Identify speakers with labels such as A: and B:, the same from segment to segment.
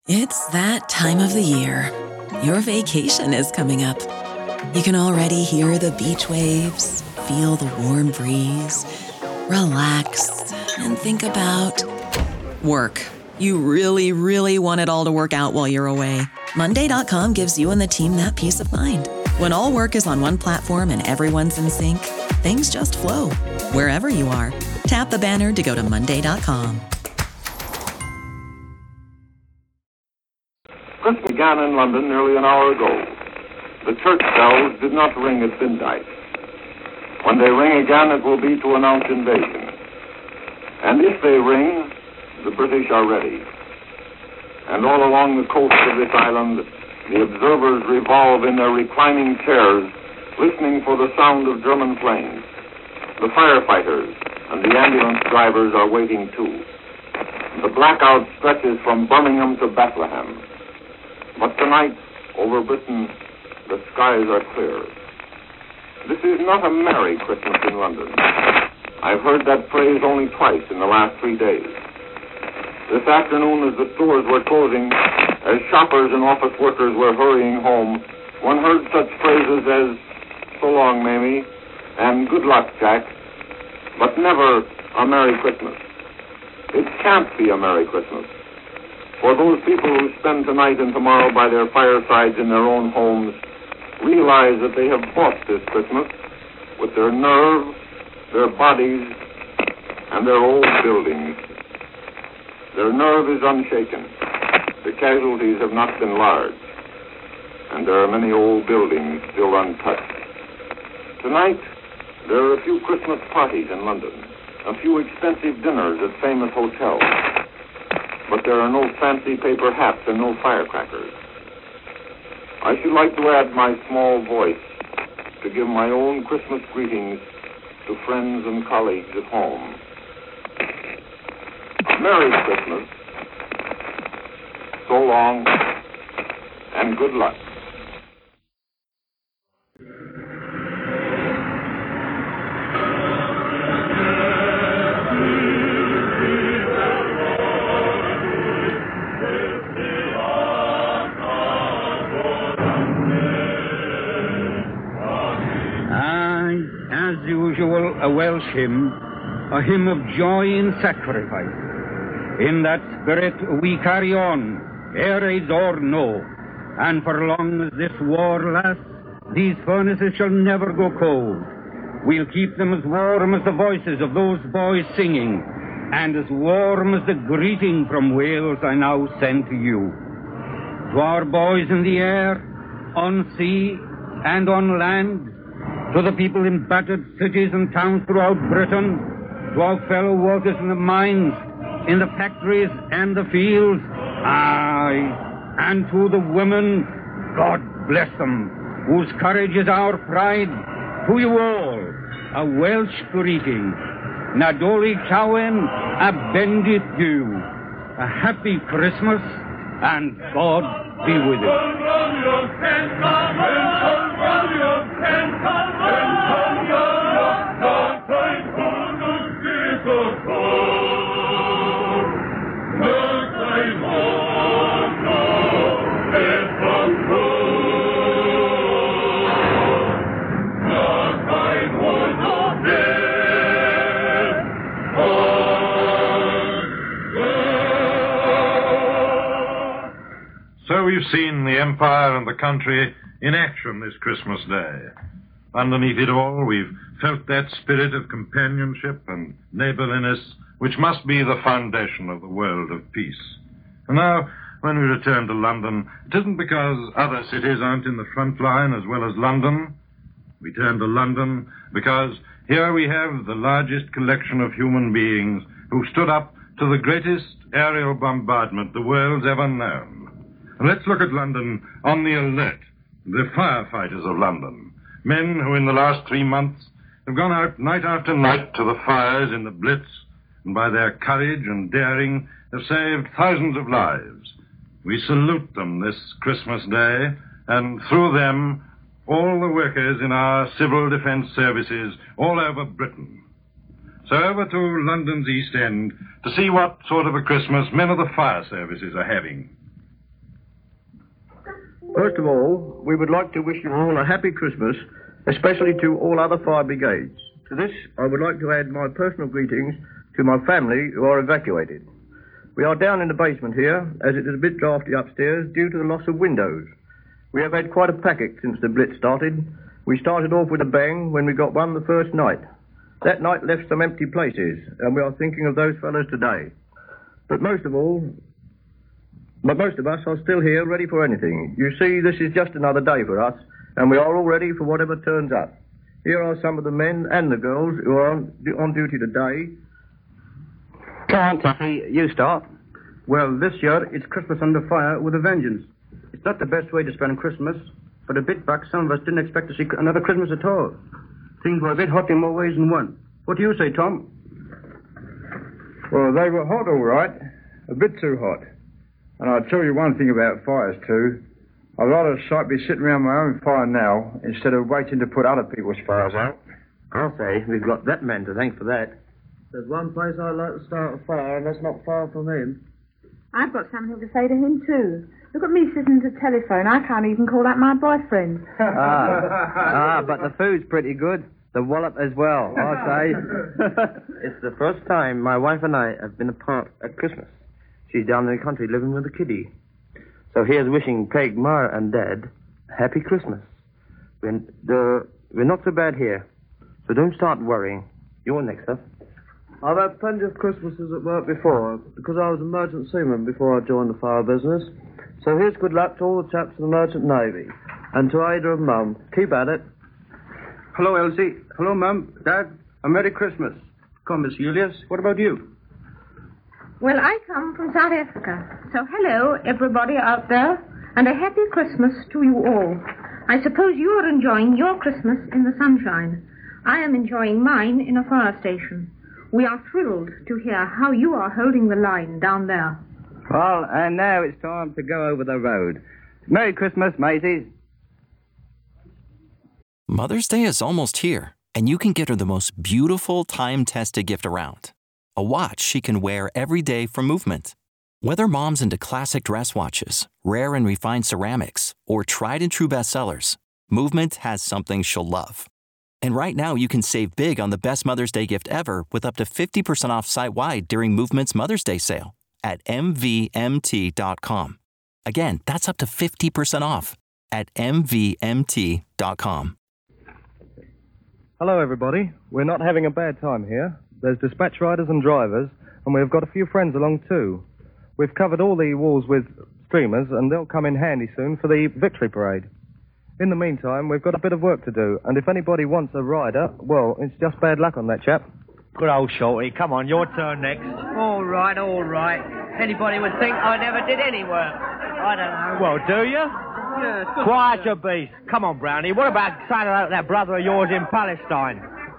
A: It's that time of the year. Your vacation is coming up. You can already hear the beach waves, feel the warm breeze, relax, and think about work. You really, really want it all to work out while you're away. Monday.com gives you and the team that peace of mind. When all work is on one platform and everyone's in sync, things just flow. Wherever you are, tap the banner to go to Monday.com.
B: Christmas began in London nearly an hour ago. The church bells did not ring at midnight. When they ring again, it will be to announce invasion. And if they ring, the British are ready. And all along the coast of this island, the observers revolve in their reclining chairs, listening for the sound of German planes. The firefighters and the ambulance drivers are waiting too. The blackout stretches from Birmingham to Bethlehem. But tonight, over Britain, the skies are clear. This is not a merry Christmas in London. I've heard that phrase only twice in the last 3 days. This afternoon, as the stores were closing, as shoppers and office workers were hurrying home, one heard such phrases as, "So long, Mamie," and "Good luck, Jack," but never a Merry Christmas. It can't be a Merry Christmas. For those people who spend tonight and tomorrow by their firesides in their own homes realize that they have bought this Christmas with their nerve, their bodies, and their old buildings. Their nerve is unshaken. The casualties have not been large. And there are many old buildings still untouched. Tonight, there are a few Christmas parties in London, a few expensive dinners at famous hotels. But there are no fancy paper hats and no firecrackers. I should like to add my small voice to give my own Christmas greetings to friends and colleagues at home. Merry Christmas, so long, and good luck.
C: As usual, a Welsh hymn, a hymn of joy in sacrifice. In that spirit we carry on, air aids or no, and for long as this war lasts, these furnaces shall never go cold. We'll keep them as warm as the voices of those boys singing, and as warm as the greeting from Wales I now send to you. To our boys in the air, on sea, and on land, to the people in battered cities and towns throughout Britain, to our fellow workers in the mines, in the factories and the fields, aye, and to the women, God bless them, whose courage is our pride, to you all, a Welsh greeting. Nadolig Llawen, a bendit Dew, a happy Christmas, and God be with you.
D: So we've seen the Empire and the country in action this Christmas Day. Underneath it all, we've felt that spirit of companionship and neighborliness which must be the foundation of the world of peace. And now, when we return to London, it isn't because other cities aren't in the front line as well as London. We turn to London because here we have the largest collection of human beings who stood up to the greatest aerial bombardment the world's ever known. And let's look at London on the alert, the firefighters of London, men who in the last 3 months have gone out night after night to the fires in the Blitz, and by their courage and daring have saved thousands of lives. We salute them this Christmas Day, and through them, all the workers in our civil defense services all over Britain. So over to London's East End to see what sort of a Christmas men of the fire services are having.
E: First of all, we would like to wish you all a happy Christmas, especially to all other fire brigades. To this, I would like to add my personal greetings to my family who are evacuated. We are down in the basement here, as it is a bit drafty upstairs due to the loss of windows. We have had quite a packet since the blitz started. We started off with a bang when we got one the first night. That night left some empty places, and we are thinking of those fellows today. But most of us are still here, ready for anything. You see, this is just another day for us, and we are all ready for whatever turns up. Here are some of the men and the girls who are on duty today.
F: Go on, Tuffy, you start.
C: Well, this year, it's Christmas under fire with a vengeance. It's not the best way to spend Christmas, but a bit back, some of us didn't expect to see another Christmas at all. Things were a bit hot in more ways than one. What do you say, Tom?
G: Well, they were hot, all right. A bit too hot. And I'll tell you one thing about fires, too. I'd rather sight be sitting around my own fire now instead of waiting to put other people's fires out.
F: I'll say we've got that man to thank for that.
E: There's one place I'd like to start a fire, and that's not far from him.
H: I've got something to say to him, too. Look at me sitting at the telephone. I can't even call that my boyfriend.
F: But the food's pretty good. The wallop as well, I'll say. It's the first time my wife and I have been apart at Christmas. She's down in the country living with a kiddie. So here's wishing Peg, Ma, and Dad happy Christmas. We're not so bad here, so don't start worrying. You're next up.
E: I've had plenty of Christmases at work before, because I was a merchant seaman before I joined the fire business. So here's good luck to all the chaps in the merchant navy. And to Ada and Mum, keep at it.
C: Hello, Elsie. Hello, Mum, Dad. A Merry Christmas. Come, Miss Julius. What about you?
H: Well, I come from South Africa. So hello, everybody out there, and a happy Christmas to you all. I suppose you are enjoying your Christmas in the sunshine. I am enjoying mine in a fire station. We are thrilled to hear how you are holding the line down there.
F: Well, and now it's time to go over the road. Merry Christmas, mateys.
I: Mother's Day is almost here, and you can get her the most beautiful time-tested gift around. A watch she can wear every day from Movement. Whether mom's into classic dress watches, rare and refined ceramics, or tried and true bestsellers, Movement has something she'll love. And right now you can save big on the best Mother's Day gift ever with up to 50% off site-wide during Movement's Mother's Day sale at MVMT.com. Again, that's up to 50% off at MVMT.com.
E: Hello, everybody. We're not having a bad time here. There's dispatch riders and drivers, and we've got a few friends along, too. We've covered all the walls with streamers, and they'll come in handy soon for the victory parade. In the meantime, we've got a bit of work to do, and if anybody wants a rider, well, it's just bad luck on that chap.
J: Good old Shorty. Come on, your turn next.
K: All right. Anybody would think I never did any work. I don't know.
J: Well, do you?
K: Yeah, it's good.
J: Quiet your beast. Come on, Brownie. What about signing out that brother of yours in Palestine?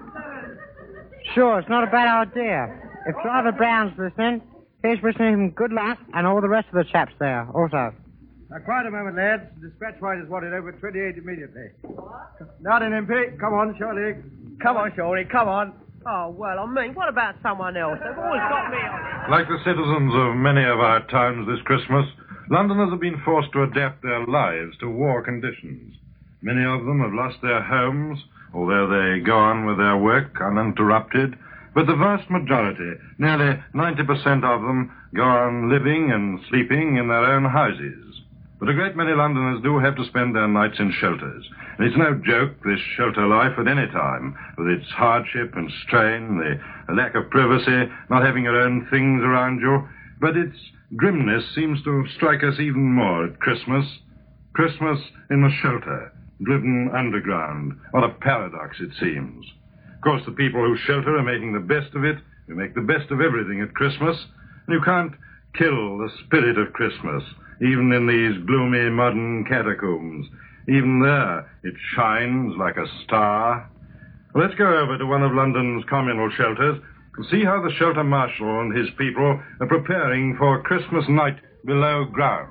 L: Sure, it's not a bad idea. If Driver Brown's listening, here's wishing him good luck and all the rest of the chaps there also.
G: Now, quiet a moment, lads. Dispatch riders wanted over 28 immediately. Not an MP. Come on, Shorty.
K: Come on, Shorty. Come on. Oh, well, what about someone else? They've always got me on.
D: Like the citizens of many of our towns this Christmas, Londoners have been forced to adapt their lives to war conditions. Many of them have lost their homes, although they go on with their work uninterrupted. But the vast majority, nearly 90% of them, go on living and sleeping in their own houses. But a great many Londoners do have to spend their nights in shelters. And it's no joke, this shelter life at any time, with its hardship and strain, the lack of privacy, not having your own things around you. But its grimness seems to strike us even more at Christmas. Christmas in the shelter, driven underground. What a paradox it seems. Of course, the people who shelter are making the best of it. We make the best of everything at Christmas. And you can't kill the spirit of Christmas, even in these gloomy modern catacombs. Even there, it shines like a star. Well, let's go over to one of London's communal shelters and see how the shelter marshal and his people are preparing for Christmas night below ground.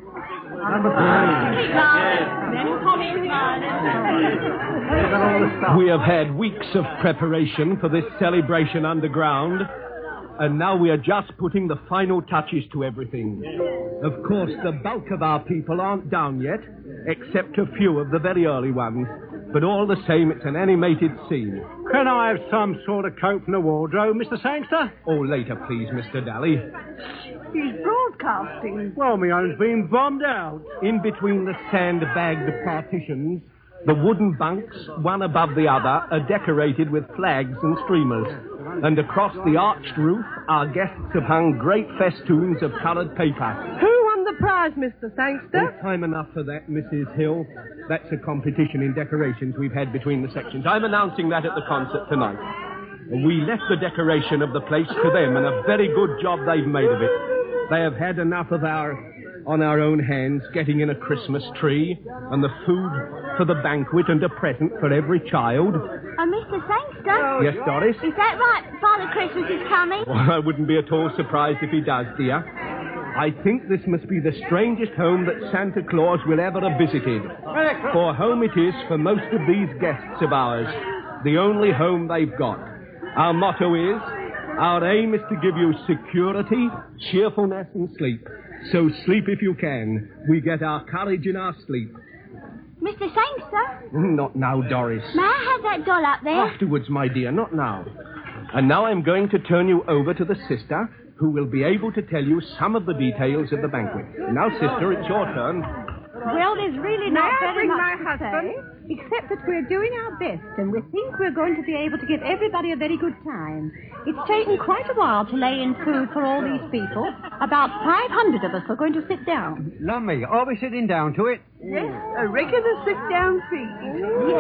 M: We have had weeks of preparation for this celebration underground. And now we are just putting the final touches to everything. Of course, the bulk of our people aren't down yet, except a few of the very early ones. But all the same, it's an animated scene.
N: Can I have some sort of coat from the wardrobe, Mr. Sangster?
M: Oh, later, please, Mr. Daly.
O: He's broadcasting.
N: Well, my own's been bombed out.
M: In between the sandbagged partitions, the wooden bunks, one above the other, are decorated with flags and streamers. And across the arched roof, our guests have hung great festoons of coloured paper.
O: Who won the prize, Mr. Sangster?
M: Oh, time enough for that, Mrs. Hill. That's a competition in decorations we've had between the sections. I'm announcing that at the concert tonight. We left the decoration of the place to them, and a very good job they've made of it. They have had enough of on our own hands, getting in a Christmas tree, and the food for the banquet, and a present for every child.
P: Mr. Sangster?
M: Yes, Doris?
P: Is that right? Father Christmas is coming?
M: Well, I wouldn't be at all surprised if he does, dear. I think this must be the strangest home that Santa Claus will ever have visited. For home it is for most of these guests of ours. The only home they've got. Our motto is, our aim is to give you security, cheerfulness, and sleep. So sleep if you can. We get our courage in our sleep.
P: Mr. Sangster?
M: Not now, Doris.
P: May I have that doll up there?
M: Afterwards, my dear, not now. And now I'm going to turn you over to the sister, who will be able to tell you some of the details of the banquet. Now, sister, it's your turn.
H: Well, there's really not very much to say, except that we're doing our best, and we think we're going to be able to give everybody a very good time. It's taken quite a while to lay in food for all these people. About 500 of us are going to sit down.
N: Lummy, are we sitting down to it?
O: Yes, a regular sit-down feast.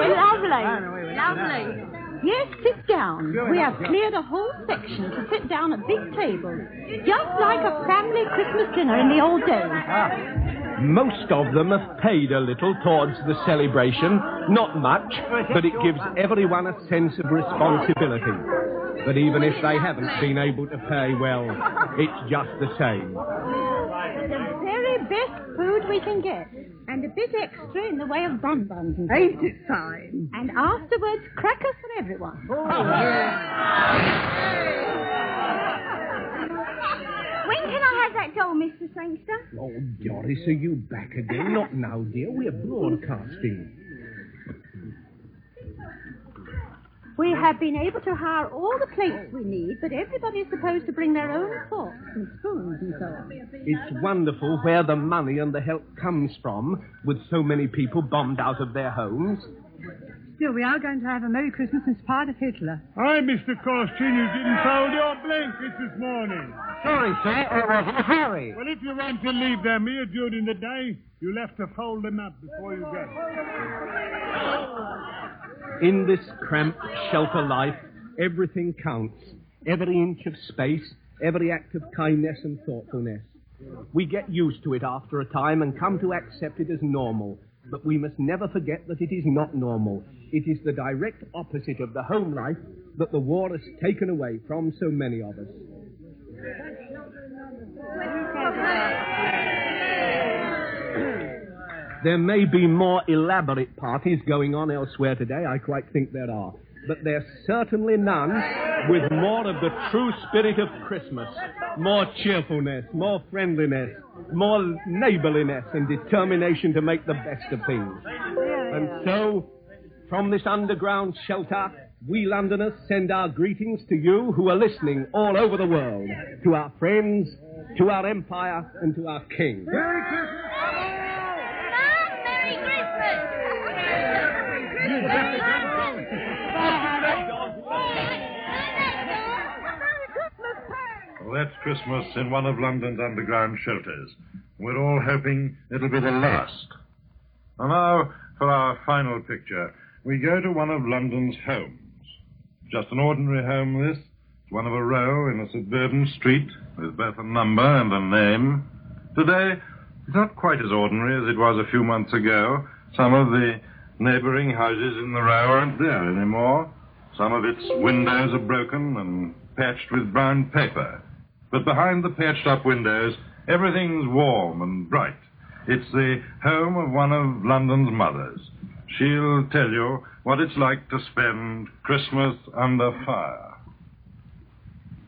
H: Lovely. Yes, sit down. We have cleared a whole section to sit down at big tables, just like a family Christmas dinner in the old days.
M: Most of them have paid a little towards the celebration. Not much, but it gives everyone a sense of responsibility. But even if they haven't been able to pay, well, it's just the same.
H: The very best food we can get. And a bit extra in the way of bonbons.
O: Ain't it fine?
H: And afterwards, crackers for everyone.
P: When can I have that doll, Mr. Sangster?
M: Oh, Doris, are you back again? Not now, dear. We're broadcasting.
H: We have been able to hire all the plates we need, but everybody is supposed to bring their own forks and spoons and so on.
M: It's wonderful where the money and the help comes from, with so many people bombed out of their homes.
O: Still, we are going to have a Merry Christmas in spite of Hitler.
Q: Hi, Mr. Costin, you didn't fold your blankets this morning.
N: Sorry, sir, I was in a hurry.
Q: Well, if you want to leave them here during the day, you'll have to fold them up before you get
M: In this cramped shelter life, everything counts. Every inch of space, every act of kindness and thoughtfulness. We get used to it after a time and come to accept it as normal. But we must never forget that it is not normal. It is the direct opposite of the home life that the war has taken away from so many of us. There may be more elaborate parties going on elsewhere today. I quite think there are. But there's certainly none with more of the true spirit of Christmas. More cheerfulness, more friendliness, more neighborliness and determination to make the best of things. And so, from this underground shelter, we Londoners send our greetings to you who are listening all over the world, to our friends, to our empire, and to our king.
P: Merry Christmas!
D: Well, that's Christmas in one of London's underground shelters. We're all hoping it'll be the last. And now, for our final picture, we go to one of London's homes. Just an ordinary home, this. It's one of a row in a suburban street with both a number and a name. Today, it's not quite as ordinary as it was a few months ago. Some of the neighboring houses in the row aren't there anymore. Some of its windows are broken and patched with brown paper. But behind the patched-up windows, everything's warm and bright. It's the home of one of London's mothers. She'll tell you what it's like to spend Christmas under fire.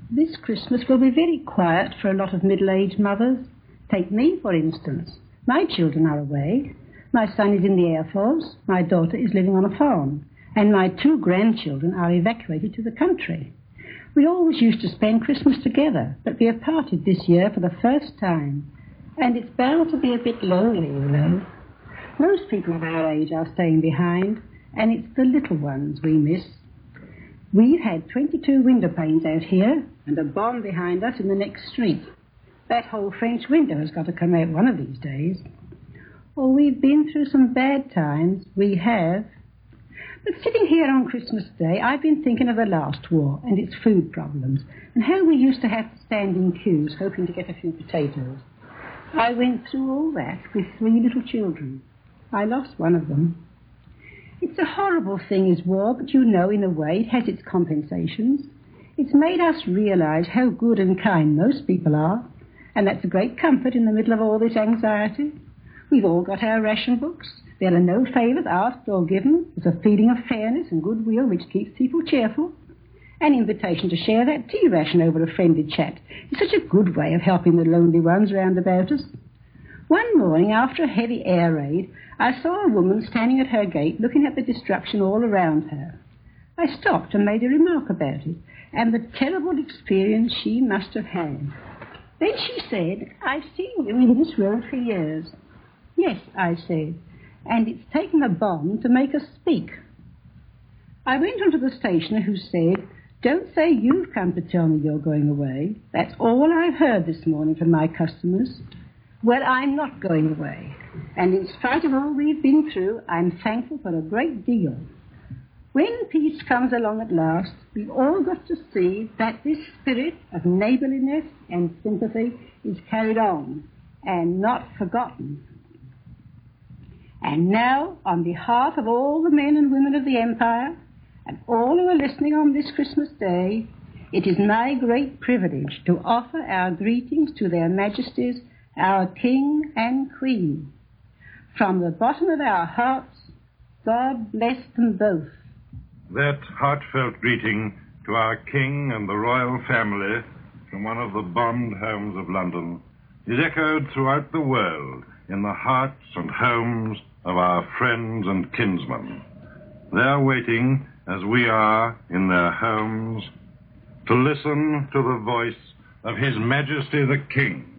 R: This Christmas will be very quiet for a lot of middle-aged mothers. Take me, for instance. My children are away. My son is in the Air Force. My daughter is living on a farm. And my 2 grandchildren are evacuated to the country. We always used to spend Christmas together, but we have parted this year for the first time. And it's bound to be a bit lonely, you know. Most people of our age are staying behind, and it's the little ones we miss. We've had 22 window panes out here, and a bomb behind us in the next street. That whole French window has got to come out one of these days. Oh, we've been through some bad times, we have. But sitting here on Christmas Day, I've been thinking of the last war and its food problems, and how we used to have to stand in queues hoping to get a few potatoes. I went through all that with 3 little children. I lost one of them. It's a horrible thing, is war, but you know, in a way, it has its compensations. It's made us realize how good and kind most people are, and that's a great comfort in the middle of all this anxiety. We've all got our ration books. There are no favours asked or given. There's a feeling of fairness and goodwill which keeps people cheerful. An invitation to share that tea ration over a friendly chat is such a good way of helping the lonely ones round about us. One morning, after a heavy air raid, I saw a woman standing at her gate looking at the destruction all around her. I stopped and made a remark about it, and the terrible experience she must have had. Then she said, "I've seen you in this road for years." "Yes," I said, "and it's taken a bomb to make us speak." I went on to the stationer, who said, "Don't say you've come to tell me you're going away. That's all I've heard this morning from my customers." Well, I'm not going away, and in spite of all we've been through, I'm thankful for a great deal. When peace comes along at last, we've all got to see that this spirit of neighbourliness and sympathy is carried on and not forgotten. And now, on behalf of all the men and women of the Empire, and all who are listening on this Christmas Day, it is my great privilege to offer our greetings to their Majesties, our King and Queen. From the bottom of our hearts, God bless them both.
D: That heartfelt greeting to our King and the royal family from one of the bombed homes of London is echoed throughout the world in the hearts and homes of our friends and kinsmen. They are waiting, as we are in their homes, to listen to the voice of His Majesty the King.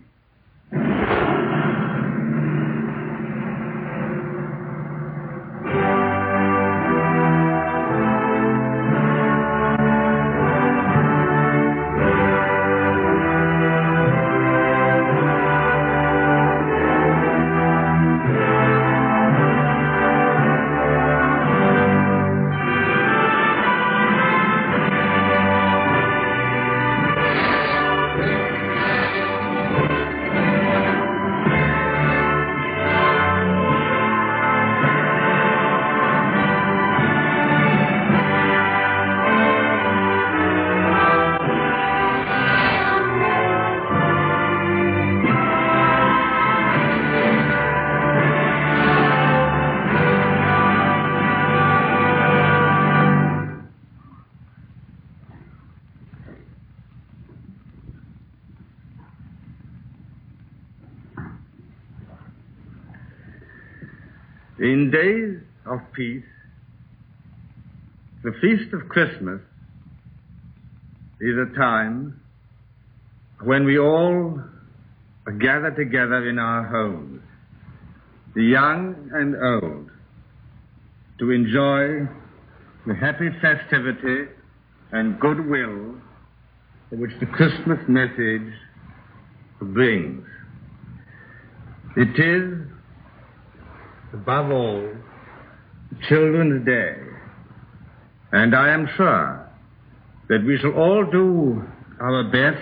S: In days of peace, the feast of Christmas is a time when we all gather together in our homes, the young and old, to enjoy the happy festivity and goodwill which the Christmas message brings. It is, above all, Children's Day, and I am sure that we shall all do our best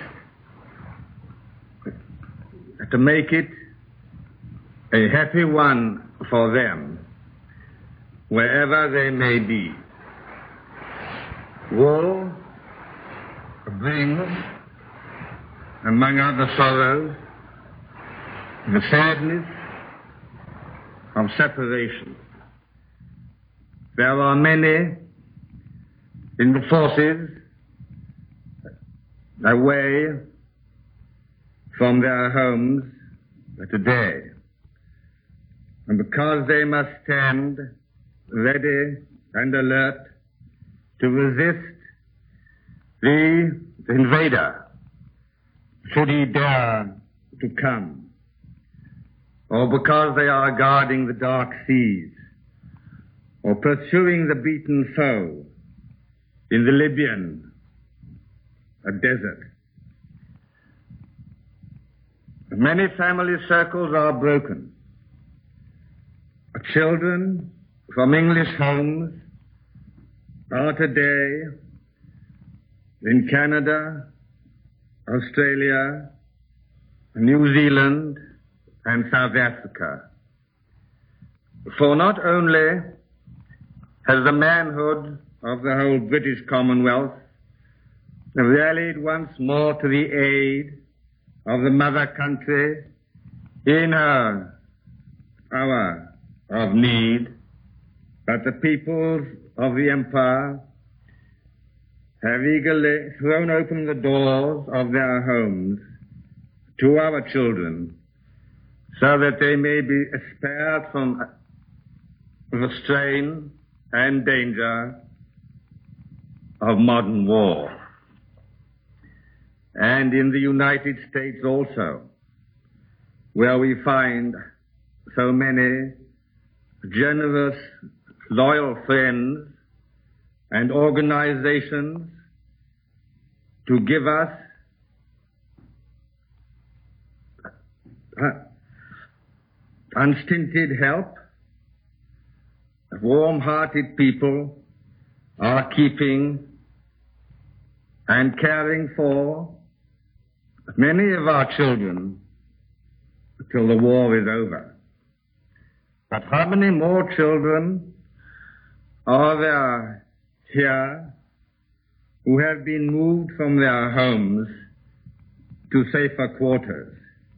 S: to make it a happy one for them, wherever they may be. War brings, among other sorrows, the sadness of separation. There are many in the forces away from their homes today. And because they must stand ready and alert to resist the invader, should he dare to come, or because they are guarding the dark seas, or pursuing the beaten foe in the Libyan desert. Many family circles are broken. Children from English homes are today in Canada, Australia, New Zealand, and South Africa. For not only has the manhood of the whole British Commonwealth rallied once more to the aid of the mother country in her hour of need, but the peoples of the empire have eagerly thrown open the doors of their homes to our children so that they may be spared from the strain and danger of modern war. And in the United States also, where we find so many generous, loyal friends and organizations to give us unstinted help, warm-hearted people are keeping and caring for many of our children till the war is over. But how many more children are there here who have been moved from their homes to safer quarters?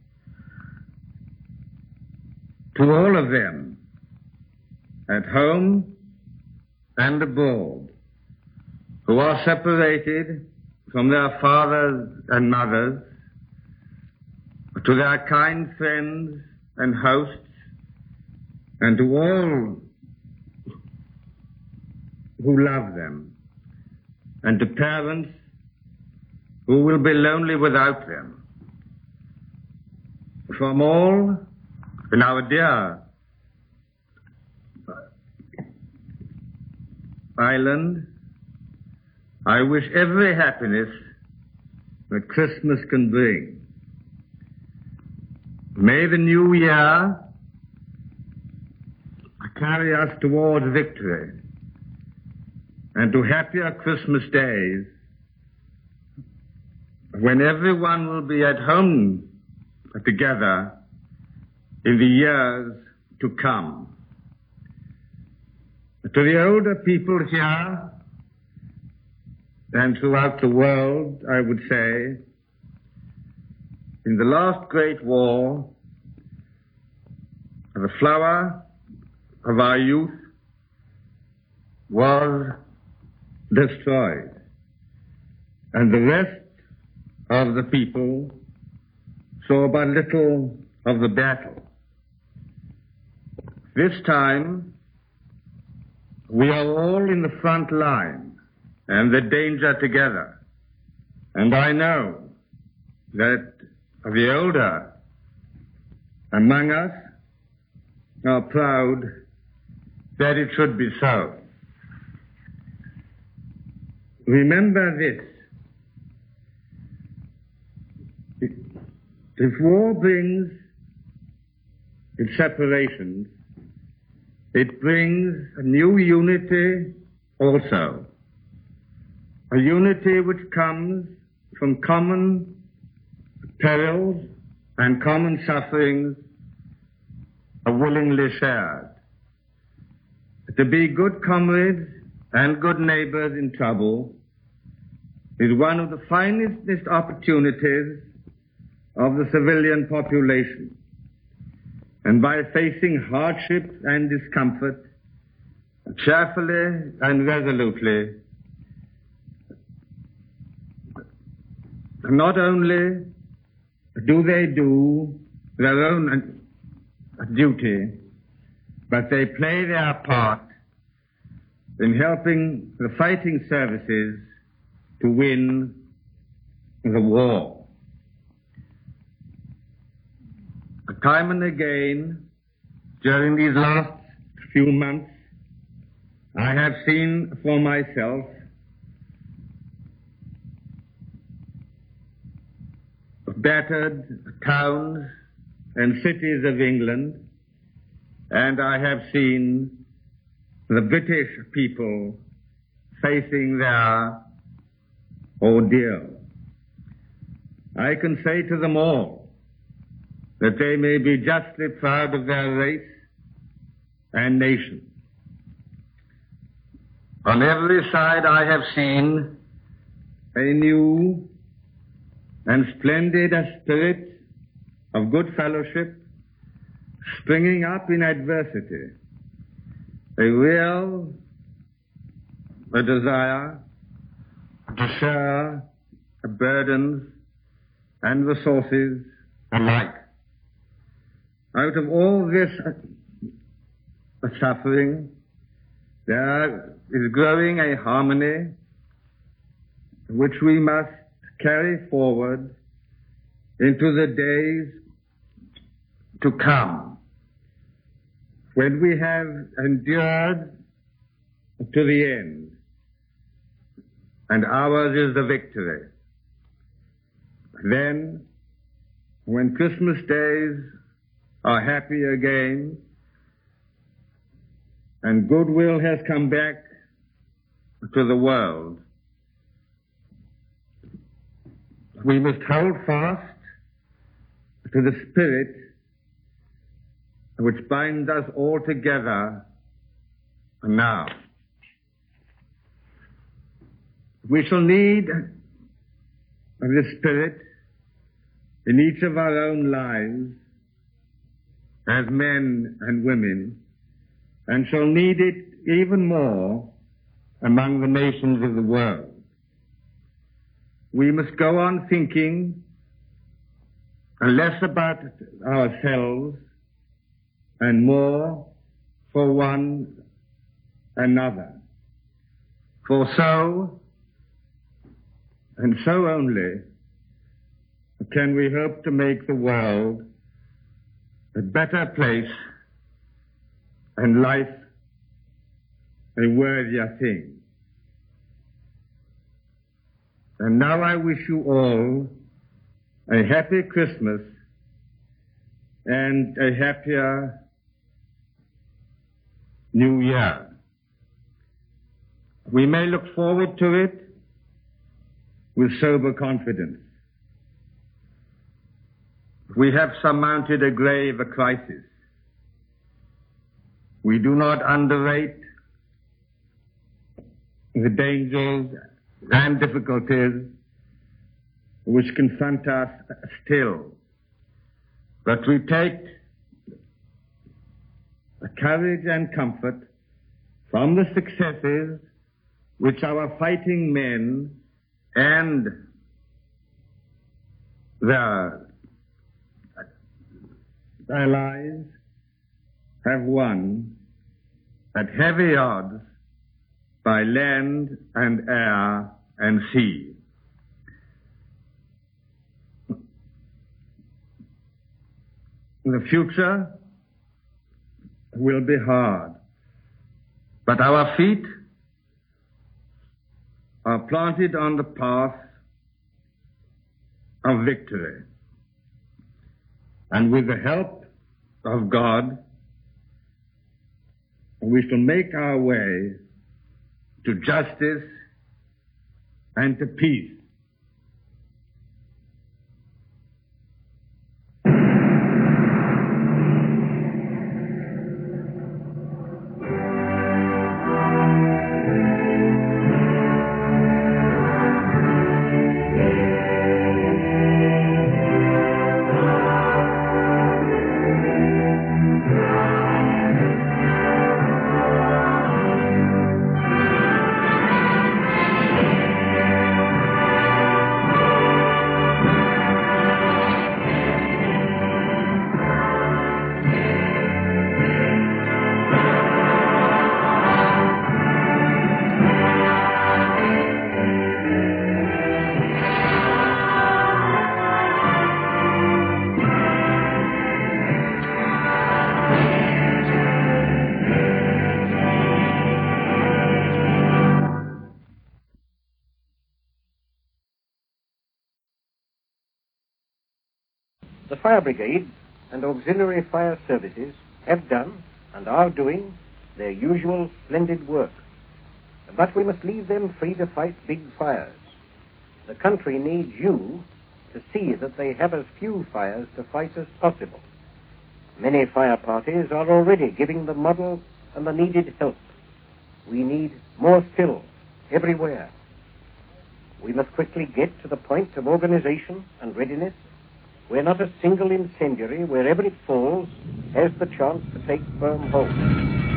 S: To all of them, at home and abroad, who are separated from their fathers and mothers, to their kind friends and hosts, and to all who love them, and to parents who will be lonely without them. From all in our dear island, I wish every happiness that Christmas can bring. May the new year carry us towards victory and to happier Christmas days when everyone will be at home together in the years to come. To the older people here and throughout the world, I would say, in the last great war, the flower of our youth was destroyed, and the rest of the people saw but little of the battle. This time, we are all in the front line and the danger together. And I know that the older among us are proud that it should be so. Remember this. If war brings its separations, it brings a new unity also. A unity which comes from common perils and common sufferings are willingly shared. To be good comrades and good neighbors in trouble is one of the finest opportunities of the civilian population. And by facing hardships and discomfort cheerfully and resolutely, not only do they do their own duty, but they play their part in helping the fighting services to win the war. Time and again, during these last few months, I have seen for myself battered towns and cities of England, and I have seen the British people facing their ordeal. I can say to them all that they may be justly proud of their race and nation. On every side I have seen a new and splendid spirit of good fellowship springing up in adversity, a real desire to share burdens and resources alike. Out of all this suffering, there is growing a harmony which we must carry forward into the days to come, when we have endured to the end, and ours is the victory. Then, when Christmas days are happy again, and goodwill has come back to the world, we must hold fast to the spirit which binds us all together now. We shall need this spirit in each of our own lives as men and women, and shall need it even more among the nations of the world. We must go on thinking less about ourselves and more for one another. For so, and so only, can we hope to make the world a better place and life a worthier thing. And now I wish you all a happy Christmas and a happier New Year. We may look forward to it with sober confidence. We have surmounted a grave crisis. We do not underrate the dangers and difficulties which confront us still. But we take courage and comfort from the successes which our fighting men and their allies have won at heavy odds by land and air and sea. The future will be hard, but our feet are planted on the path of victory. And with the help of God, we shall make our way to justice and to peace.
T: fire brigade and auxiliary fire services have done and are doing their usual splendid work. But we must leave them free to fight big fires. The country needs you to see that they have as few fires to fight as possible. Many fire parties are already giving the model and the needed help. We need more still, everywhere. We must quickly get to the point of organization and readiness where not a single incendiary, wherever it falls, has the chance to take firm hold.